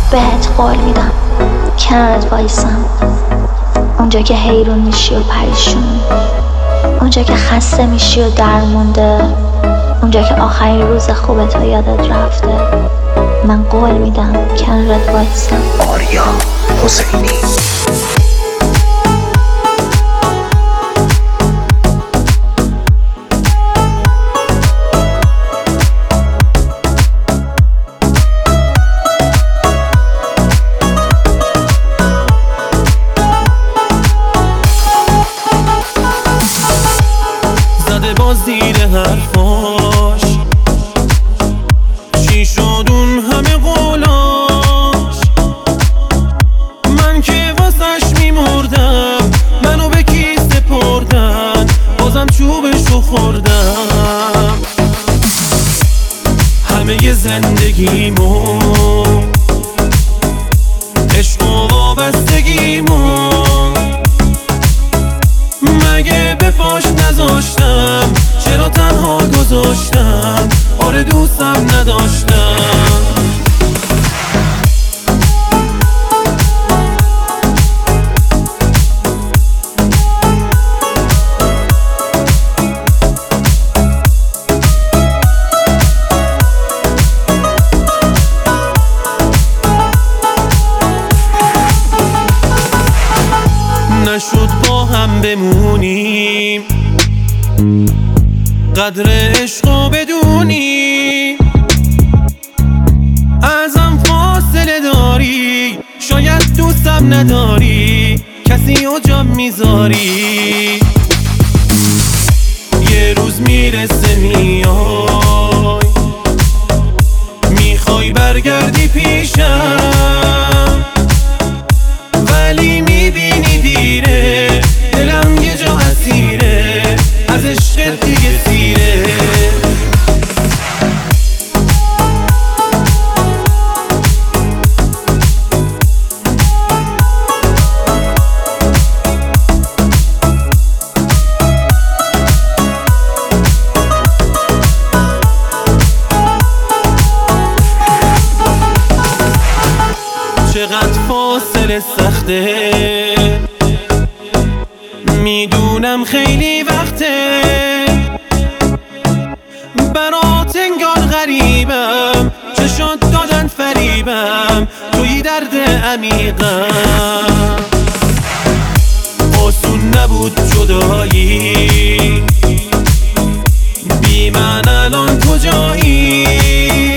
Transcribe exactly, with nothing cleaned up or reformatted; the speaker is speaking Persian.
بهت قول میدم کنارت وایسم، اونجا که حیرون میشی و پریشون، اونجا که خسته میشی و درمونده، اونجا که آخرین روز خوبت و یادت رفته. من قول میدم کنارت وایسم. آریا حسینی. با زیر حرفاش چی شد اون همه قولاش؟ من که واسش میمردم، منو به کی سپردن، بازم چوبشو خوردم. همه ی زندگیمو عشق و وابستگیمو مگه به پاش نذاشتم؟ چرا تنها گذاشتم؟ آره دوستم نداشتم. نشد با هم بمونیم، قدر عشقو بدونی، ازم فاصله داری، شاید دوستم نداری، کسی و جا میذاری. یه روز میرسه میای، میخوای برگردی پیشم، ولی میبینی دیره، دلم یه جا اسیره، از عشقت دیگه سیره. چقدر فاصله سخته، میدونم خیلی وقته، برات انگار غریبم، چشات دادن فریبم، توی درد عمیقم. آسون نبود جدایی، بی من الان کجایی؟